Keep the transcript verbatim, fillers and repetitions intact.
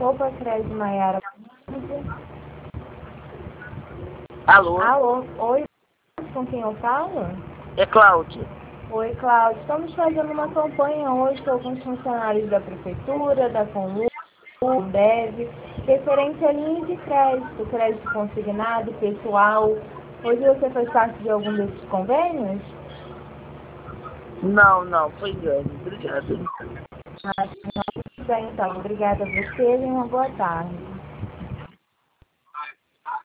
arroba Crédito Maiara. Alô? Alô, oi, com quem eu falo? É Cláudia. Oi, Cláudia. Estamos fazendo uma campanha hoje com alguns funcionários da Prefeitura, da Conlu, do Deve, referente a linha de crédito, crédito consignado, pessoal. Hoje você faz parte de algum desses convênios? Não, não, foi engano. Obrigado. Ah, tudo bem, então. Obrigada a você e uma boa tarde.